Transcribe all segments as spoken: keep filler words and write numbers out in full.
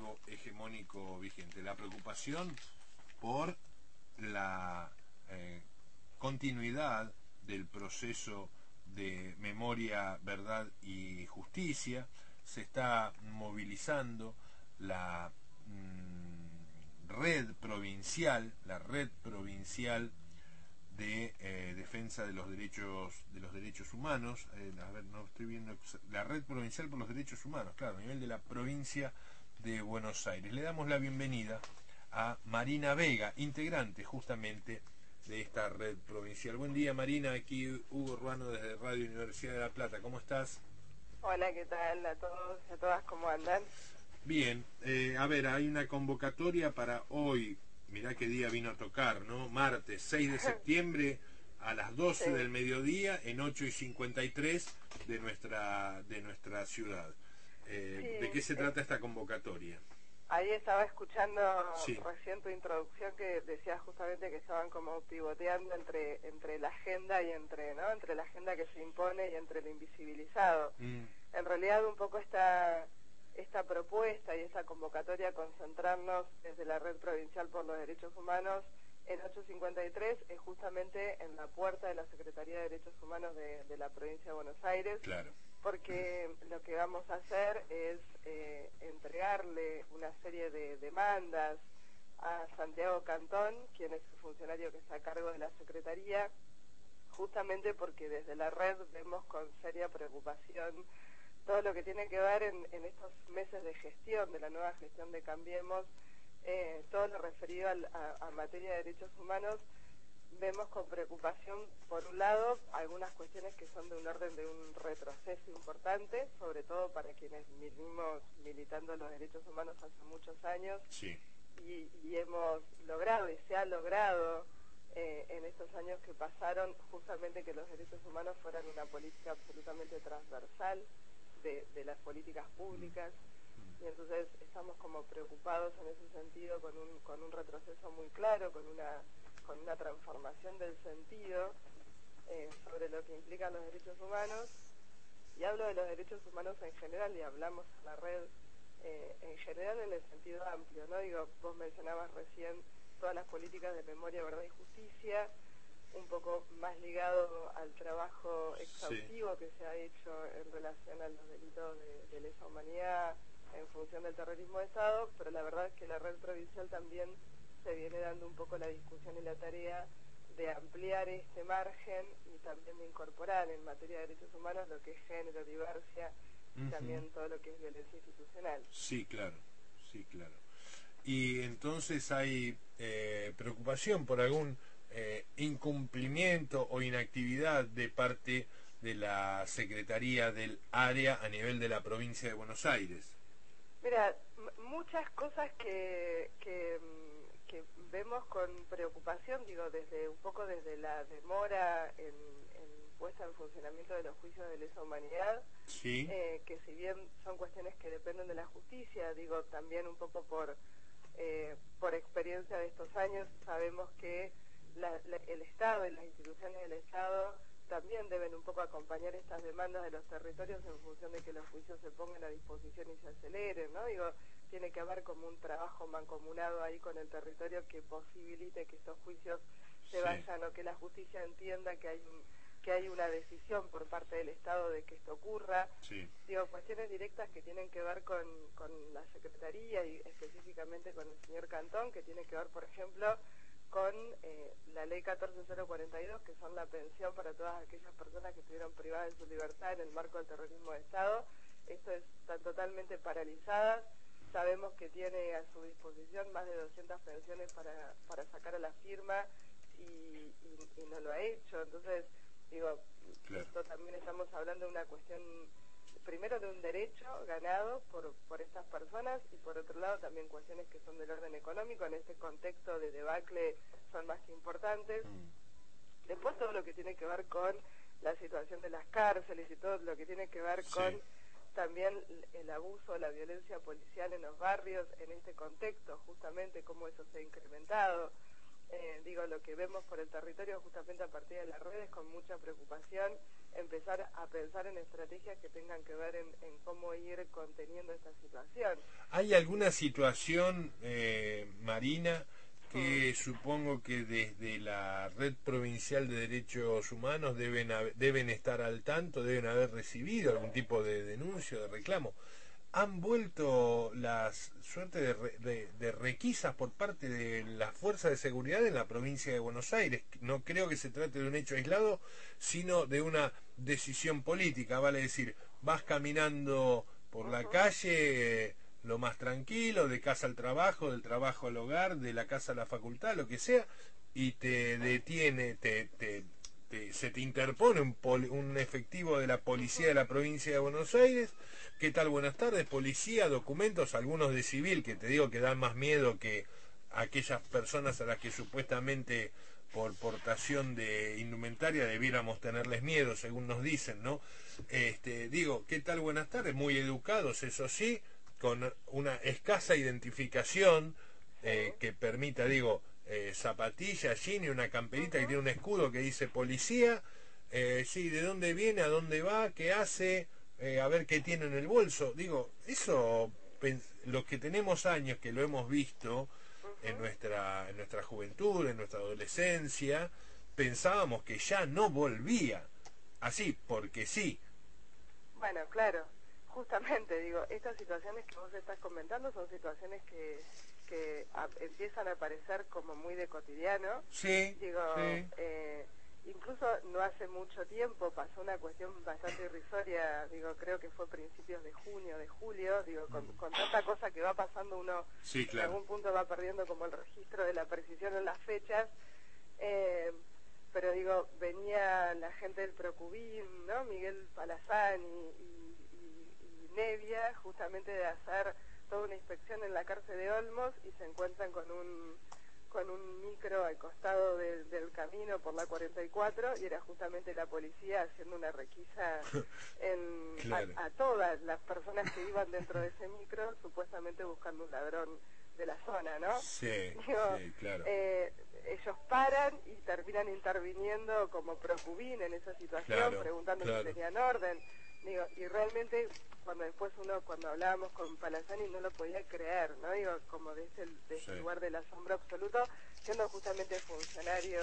marco hegemónico vigente. La preocupación por la eh, continuidad del proceso de memoria, verdad y justicia. Se está movilizando la mmm, red provincial, la red provincial de eh, defensa de los derechos de los derechos humanos. Eh, a ver, no estoy viendo la red provincial por los derechos humanos, claro, a nivel de la provincia de Buenos Aires. Le damos la bienvenida a Marina Vega, integrante justamente de esta red provincial. Buen día, Marina, aquí Hugo Ruano desde Radio Universidad de La Plata. ¿Cómo estás? Hola, ¿qué tal a todos y a todas? ¿Cómo andan? Bien, eh, a ver, hay una convocatoria para hoy, mirá qué día vino a tocar, ¿no? Martes seis de septiembre a las doce Sí. del mediodía en ocho y cincuenta y tres de nuestra, de nuestra ciudad. Eh, Sí, ¿De qué se eh, trata esta convocatoria? ahí estaba escuchando Sí. recién tu introducción que decías justamente que estaban como pivoteando entre entre la agenda y entre, ¿no? Entre la agenda que se impone y entre lo invisibilizado. Mm. En realidad un poco esta esta propuesta y esta convocatoria, concentrarnos desde la Red Provincial por los Derechos Humanos en ocho cincuenta y tres, es justamente en la puerta de la Secretaría de Derechos Humanos de, de la provincia de Buenos Aires. Claro. Porque lo que vamos a hacer es eh, entregarle una serie de demandas a Santiago Cantón, quien es el funcionario que está a cargo de la Secretaría, justamente porque desde la red vemos con seria preocupación todo lo que tiene que ver en, en estos meses de gestión, de la nueva gestión de Cambiemos, eh, todo lo referido al, a, a materia de derechos humanos. Vemos con preocupación, por un lado, algunas cuestiones que son de un orden de un retroceso importante, sobre todo para quienes venimos militando los derechos humanos hace muchos años. Sí. Y, y hemos logrado, y se ha logrado eh, en estos años que pasaron, justamente que los derechos humanos fueran una política absolutamente transversal de, de las políticas públicas. Y entonces estamos como preocupados en ese sentido, con un, con un retroceso muy claro, con una... con una transformación del sentido eh, sobre lo que implican los derechos humanos, y hablo de los derechos humanos en general, y hablamos en la red eh, en general en el sentido amplio, ¿no? Digo, vos mencionabas recién todas las políticas de memoria, verdad y justicia, un poco más ligado al trabajo exhaustivo sí. que se ha hecho en relación a los delitos de, de lesa humanidad en función del terrorismo de Estado, pero la verdad es que la red provincial también se viene dando un poco la discusión y la tarea de ampliar este margen y también de incorporar en materia de derechos humanos lo que es género, diversidad y uh-huh. también todo lo que es violencia institucional. Sí, claro, sí, claro. Y entonces hay eh, preocupación por algún eh, incumplimiento o inactividad de parte de la Secretaría del Área a nivel de la provincia de Buenos Aires. Mira, muchas cosas que, que, que vemos con preocupación, digo, desde un poco desde la demora en, en puesta en funcionamiento de los juicios de lesa humanidad, sí. eh, que si bien son cuestiones que dependen de la justicia, digo, también un poco por, eh, por experiencia de estos años, sabemos que la, la, el Estado y las instituciones del Estado también deben un poco acompañar estas demandas de los territorios en función de que los juicios se pongan a disposición y se aceleren, ¿no? Digo, tiene que haber como un trabajo mancomunado ahí con el territorio que posibilite que estos juicios se sí. vayan, o que la justicia entienda que hay un, que hay una decisión por parte del Estado de que esto ocurra. Sí. Digo, cuestiones directas que tienen que ver con, con la Secretaría y específicamente con el señor Cantón, que tiene que ver, por ejemplo, con eh, la ley catorce mil cuarenta y dos, que son la pensión para todas aquellas personas que estuvieron privadas de su libertad en el marco del terrorismo de Estado. Esto es, están totalmente paralizadas. Sabemos que tiene a su disposición más de doscientas pensiones para, para sacar a la firma y, y, y no lo ha hecho. Entonces, digo, claro. Esto también estamos hablando de una cuestión, primero de un derecho ganado por, por estas personas, y por otro lado también cuestiones que son del orden económico. En este contexto de debacle son más que importantes. Mm. Después todo lo que tiene que ver con la situación de las cárceles y todo lo que tiene que ver sí. con también el abuso, la violencia policial en los barrios, en este contexto, justamente cómo eso se ha incrementado. Eh, digo, lo que vemos por el territorio justamente a partir de las redes con mucha preocupación empezar a pensar en estrategias que tengan que ver en, en cómo ir conteniendo esta situación. ¿Hay alguna situación, eh, Marina, que supongo que desde la Red Provincial de Derechos Humanos deben, deben estar al tanto, deben haber recibido algún tipo de denuncio, de reclamo? ¿Han vuelto las suerte de, re, de, de requisas por parte de las fuerzas de seguridad en la provincia de Buenos Aires? No creo que se trate de un hecho aislado, sino de una decisión política, vale decir, vas caminando por la calle eh, lo más tranquilo, de casa al trabajo, del trabajo al hogar, de la casa a la facultad, lo que sea, y te detiene, te, te, te, se te interpone un, poli, un efectivo de la policía de la provincia de Buenos Aires. ¿Qué tal? Buenas tardes, policía, documentos, algunos de civil, que te digo que dan más miedo que aquellas personas a las que supuestamente por portación de indumentaria debiéramos tenerles miedo, según nos dicen, ¿no? Este, digo, ¿qué tal? Buenas tardes, muy educados, eso sí, con una escasa identificación eh, que permita, digo, eh, zapatillas, jean y una camperita que tiene un escudo que dice policía, eh, sí, ¿de dónde viene? ¿A dónde va? ¿Qué hace? Eh, a ver qué tiene en el bolso. Digo, eso, los que tenemos años, que lo hemos visto en nuestra, en nuestra juventud, en nuestra adolescencia, pensábamos que ya no volvía, así, porque sí. Bueno, claro, justamente, digo, estas situaciones que vos estás comentando son situaciones que, que a, empiezan a aparecer como muy de cotidiano. Sí, digo, sí. Eh, incluso no hace mucho tiempo pasó una cuestión bastante irrisoria, digo, creo que fue principios de junio, de julio, digo, con, con tanta cosa que va pasando uno, sí, claro. En algún punto va perdiendo como el registro de la precisión en las fechas, eh, pero digo, venía la gente del Procubín, ¿no? Miguel Palazán y, y, y, y Nevia, justamente de hacer toda una inspección en la cárcel de Olmos, y se encuentran con un con un micro al costado de, del camino por la cuarenta y cuatro, y era justamente la policía haciendo una requisa en, claro. a, a todas las personas que iban dentro de ese micro, supuestamente buscando un ladrón de la zona, ¿no? Sí, Digo, sí, claro. Eh, ellos paran y terminan interviniendo como Procubín en esa situación, claro, preguntando claro. si tenían orden. Digo, y realmente cuando después uno, cuando hablábamos con Palazani, no lo podía creer, ¿no? Digo, como de ese, de ese sí. lugar del asombro absoluto, siendo justamente funcionario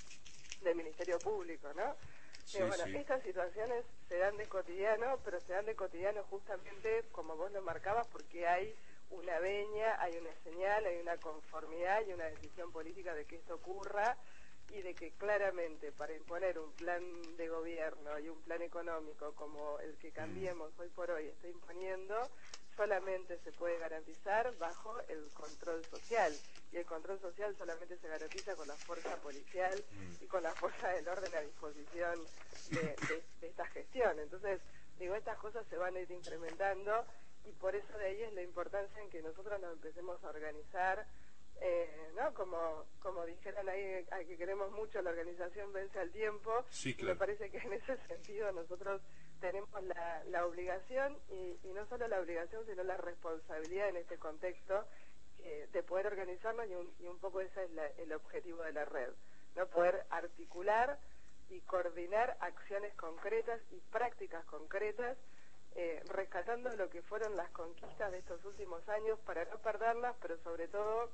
del Ministerio Público, ¿no? Sí, Digo, bueno, sí. estas situaciones se dan de cotidiano, pero se dan de cotidiano justamente, como vos lo marcabas, porque hay una veña, hay una señal, hay una conformidad y una decisión política de que esto ocurra, y de que claramente para imponer un plan de gobierno y un plan económico como el que Cambiemos hoy por hoy está imponiendo, solamente se puede garantizar bajo el control social, y el control social solamente se garantiza con la fuerza policial y con la fuerza del orden a disposición de, de, de esta gestión. Entonces, digo, estas cosas se van a ir incrementando, y por eso de ahí es la importancia en que nosotros nos empecemos a organizar, eh, ¿no? Como, como dijeron ahí, a que queremos mucho, la organización vence al tiempo. Sí, claro. Me parece que en ese sentido nosotros tenemos la, la obligación, y, y no solo la obligación, sino la responsabilidad en este contexto, eh, de poder organizarnos, y un, y un poco ese es la, el objetivo de la red, ¿no? Poder articular y coordinar acciones concretas y prácticas concretas, eh, rescatando lo que fueron las conquistas de estos últimos años para no perderlas, pero sobre todo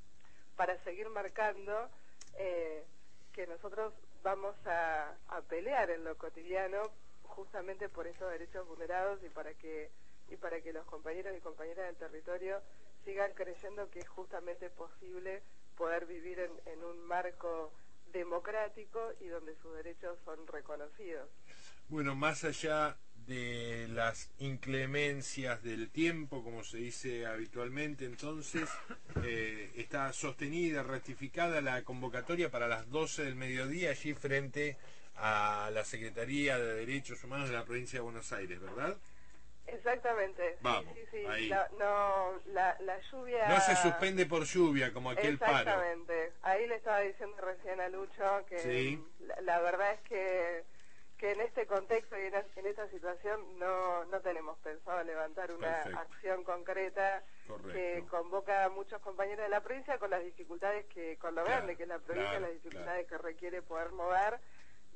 para seguir marcando eh, que nosotros vamos a, a pelear en lo cotidiano justamente por estos derechos vulnerados, y para que y para que los compañeros y compañeras del territorio sigan creyendo que es justamente posible poder vivir en, en un marco democrático y donde sus derechos son reconocidos. Bueno, más allá de las inclemencias del tiempo, como se dice habitualmente, entonces eh, está sostenida, ratificada la convocatoria para las doce del mediodía allí frente a la Secretaría de Derechos Humanos de la provincia de Buenos Aires, ¿verdad? Exactamente. Vamos, sí, sí, sí. ahí. La, no, la, la lluvia... No se suspende por lluvia, como aquel paro. Exactamente. Ahí le estaba diciendo recién a Lucho que sí. la, la verdad es que, que en este contexto y en, en esta situación no, no tenemos pensado levantar una Perfecto. acción concreta. Correcto. Que convoca a muchos compañeros de la provincia, con las dificultades que, con lo claro, grande que es la provincia, claro, las dificultades claro. que requiere poder mover.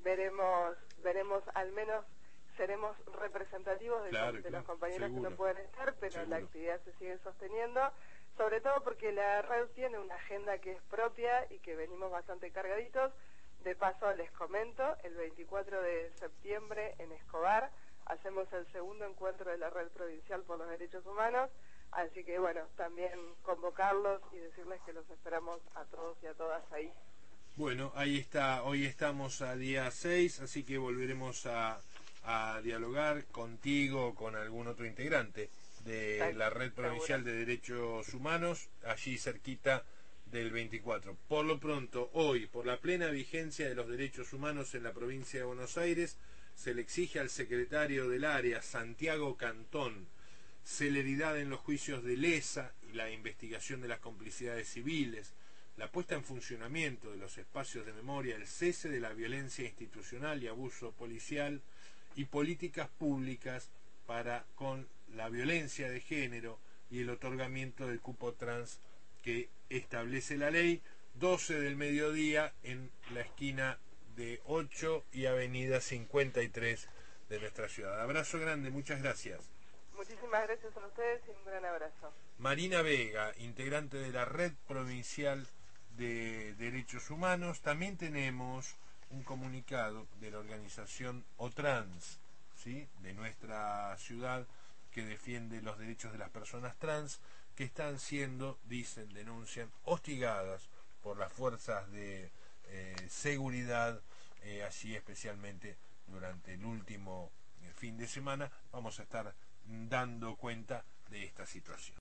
veremos, veremos al menos, seremos representativos de, claro, de claro, los compañeros seguro, que no pueden estar, pero seguro. la actividad se sigue sosteniendo, sobre todo porque la red tiene una agenda que es propia y que venimos bastante cargaditos. De paso les comento, el veinticuatro de septiembre en Escobar hacemos el segundo encuentro de la Red Provincial por los Derechos Humanos, así que bueno, también convocarlos y decirles que los esperamos a todos y a todas ahí. Bueno, ahí está, hoy estamos a día seis, así que volveremos a, a dialogar contigo, con algún otro integrante de la Red Provincial de Derechos Humanos, allí cerquita del veinticuatro. Por lo pronto, hoy, por la plena vigencia de los derechos humanos en la provincia de Buenos Aires, se le exige al secretario del área, Santiago Cantón, celeridad en los juicios de lesa y la investigación de las complicidades civiles, la puesta en funcionamiento de los espacios de memoria, el cese de la violencia institucional y abuso policial y políticas públicas para con la violencia de género y el otorgamiento del cupo trans que establece la ley. Doce del mediodía en la esquina de ocho y avenida cincuenta y tres de nuestra ciudad. Abrazo grande, muchas gracias. Muchísimas gracias a ustedes y un gran abrazo. Marina Vega, integrante de la Red Provincial de Derechos Humanos. También tenemos un comunicado de la organización OTrans, ¿sí?, de nuestra ciudad, que defiende los derechos de las personas trans, que están siendo, dicen, denuncian, hostigadas por las fuerzas de eh, seguridad, eh, así especialmente durante el último eh, fin de semana. Vamos a estar dando cuenta de esta situación.